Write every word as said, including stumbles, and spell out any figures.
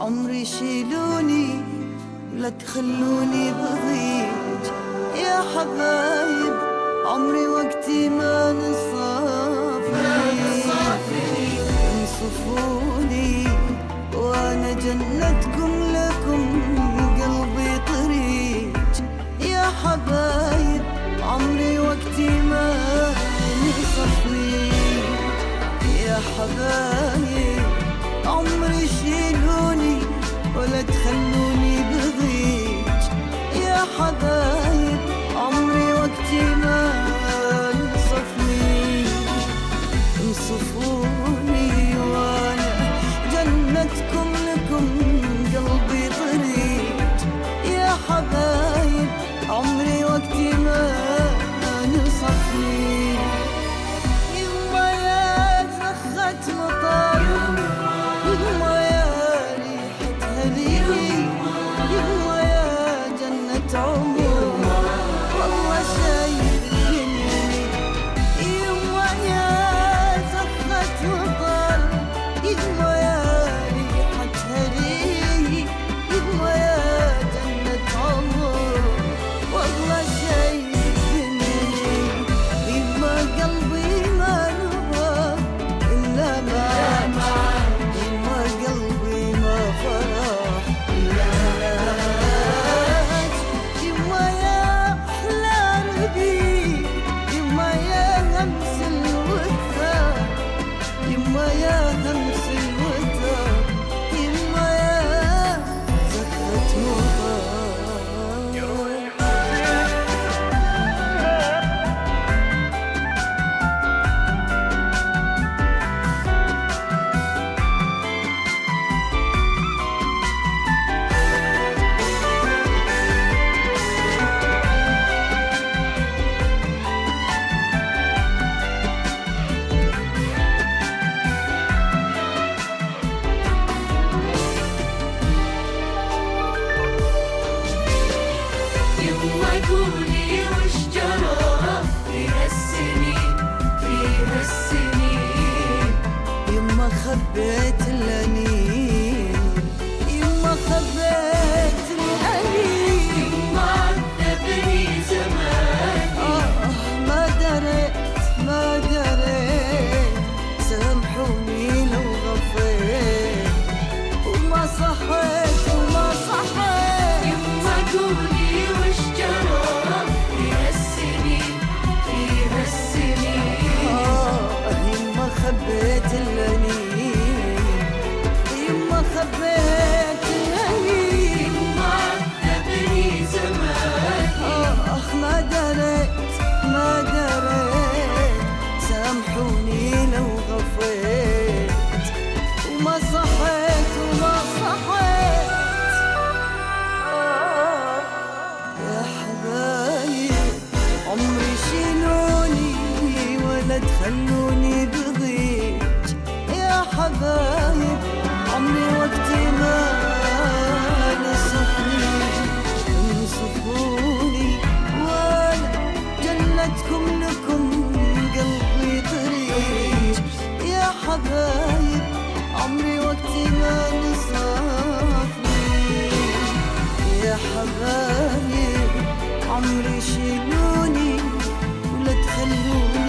عمري شيلوني لا تخلوني بضيج يا حبايب، عمري وقتي ما نصافني، انصفوني وانا جنتكم لكم قلبي طريج يا حبايب، عمري وقتي ما نصفني يا حبايب، عمري شيلوني ولا تخلوني بضيج يا حبايب، عمري وقتي ما نصفني، انصفوني وانا جنتكم لكم قلبي طريج يا حبايب، عمري وقتي ما نصفني. يما يا زخة مطر، يما يا ريحة هدية، يما يا جنة عمر والله شايفيني، يما يا زخة مطر، يما يا ريحة هدية، يما يا جنة عمر والله شايفيني، يما قلبي ما نبغى إلا معاك، يما قلبي ما فرح إلا معاك، يما يا أحلى ربيع، يما يا همس الوتر، يما يا همس الوتر، يما يا زخة مطر. يما قولي وش جرى في هالسنين، في هالسنين، يما خبيت الأنين، يما خبيت الأنين، يما عذبني زمان، آه ما دريت ما دريت، سامحوني لو غفيت وما صحيت وما صحيت. يما قولي وش جرى في هالسنين، في هالسنين، آه يما خبيت الأنين، يما خبيت الأنين، يما عذبني زمان، آه ما دريت ما دريت، سامحوني لو غفيت وما صحيت وما صحيت. آه يا حبايب، عمري شيلوني ولا تخلوني بضيج يا حبايب، عمري وقتي ما نصفني، انصفوني وانا جنتكم لكم قلبي طريج يا حبايب، عمري وقتي ما نصفني يا حبايب، عمري شيلوني ولا تخلوني